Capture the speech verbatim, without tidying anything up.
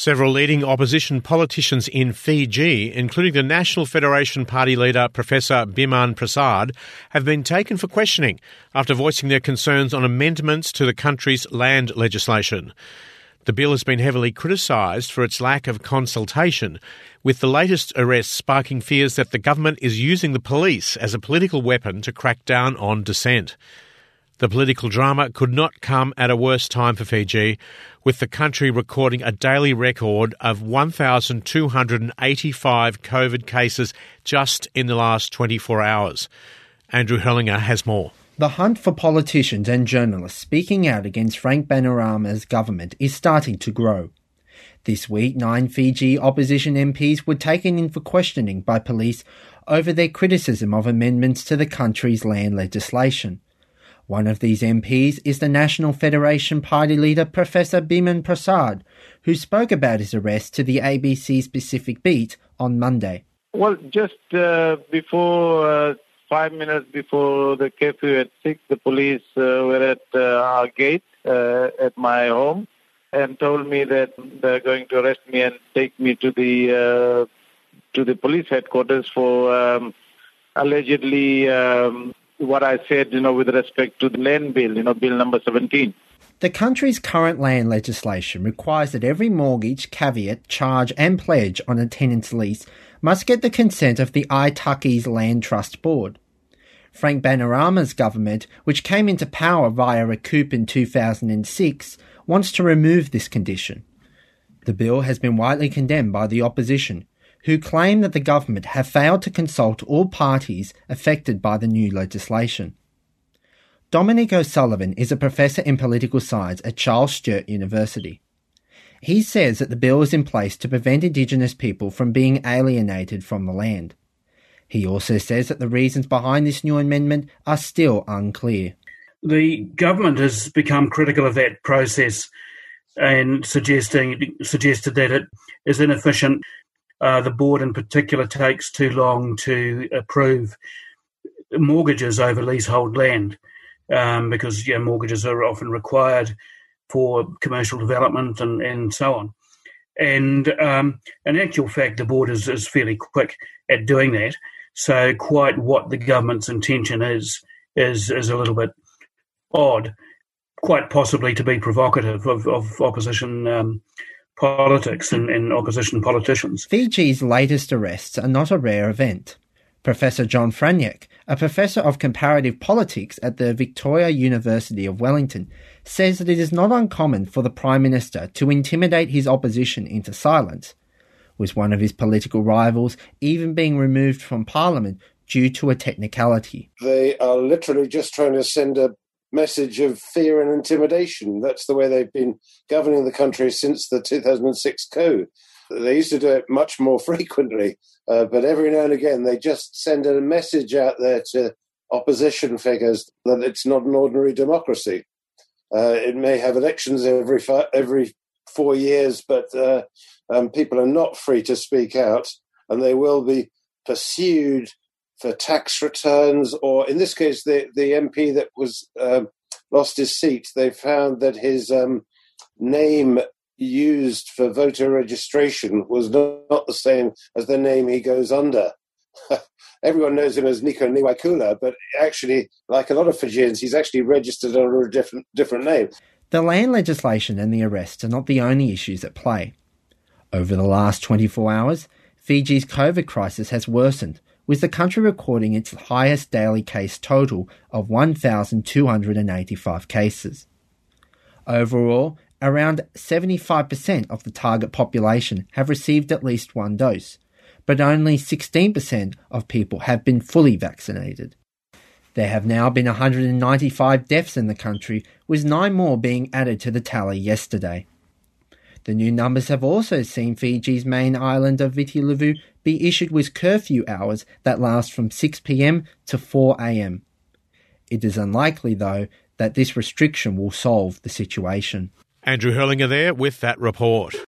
Several leading opposition politicians in Fiji, including the National Federation Party leader Professor Biman Prasad, have been taken for questioning after voicing their concerns on amendments to the country's land legislation. The bill has been heavily criticised for its lack of consultation, with the latest arrests sparking fears that the government is using the police as a political weapon to crack down on dissent. The political drama could not come at a worse time for Fiji, with the country recording a daily record of one thousand two hundred eighty-five COVID cases just in the last twenty-four hours. Andrew Hurlinger has more. The hunt for politicians and journalists speaking out against Frank Bainimarama's government is starting to grow. This week, nine Fiji opposition M Ps were taken in for questioning by police over their criticism of amendments to the country's land legislation. One of these M Ps is the National Federation Party leader Professor Biman Prasad, who spoke about his arrest to the A B C's Pacific Beat on Monday. Well, just uh, before, uh, five minutes before the curfew at six, the police uh, were at uh, our gate uh, at my home and told me that they're going to arrest me and take me to the uh, to the police headquarters for um, allegedly um, what I said, you know, with respect to the land bill, you know, bill number seventeen. The country's current land legislation requires that every mortgage, caveat, charge and pledge on a tenant's lease must get the consent of the Aitaki's Land Trust Board. Frank Bainimarama's government, which came into power via a coup in two thousand six, wants to remove this condition. The bill has been widely condemned by the opposition, who claim that the government have failed to consult all parties affected by the new legislation. Dominic O'Sullivan is a professor in political science at Charles Sturt University. He says that the bill is in place to prevent Indigenous people from being alienated from the land. He also says that the reasons behind this new amendment are still unclear. The government has become critical of that process and suggesting suggested that it is inefficient. Uh, the board in particular takes too long to approve mortgages over leasehold land um, because you know, mortgages are often required for commercial development and, and so on. And um, in actual fact, the board is, is fairly quick at doing that. So quite what the government's intention is, is, is a little bit odd, quite possibly to be provocative of, of opposition um politics and, and opposition politicians. Fiji's latest arrests are not a rare event. Professor John Franick, a professor of comparative politics at the Victoria University of Wellington, says that it is not uncommon for the Prime Minister to intimidate his opposition into silence, with one of his political rivals even being removed from Parliament due to a technicality. They are literally just trying to send a message of fear and intimidation. That's the way they've been governing the country since the two thousand six coup. They used to do it much more frequently, uh, but every now and again they just send a message out there to opposition figures that it's not an ordinary democracy. Uh, it may have elections every fi- every four years, but uh, um, people are not free to speak out, and they will be pursued for tax returns, or in this case, the, the M P that was um, lost his seat, they found that his um, name used for voter registration was not, not the same as the name he goes under. Everyone knows him as Nico Niwaikula, but actually, like a lot of Fijians, he's actually registered under a different different name. The land legislation and the arrests are not the only issues at play. Over the last twenty-four hours, Fiji's COVID crisis has worsened, with the country recording its highest daily case total of one thousand two hundred eighty-five cases. Overall, around seventy-five percent of the target population have received at least one dose, but only sixteen percent of people have been fully vaccinated. There have now been one hundred ninety-five deaths in the country, with nine more being added to the tally yesterday. The new numbers have also seen Fiji's main island of Viti Levu be issued with curfew hours that last from six p.m. to four a.m. It is unlikely, though, that this restriction will solve the situation. Andrew Hurlinger there with that report.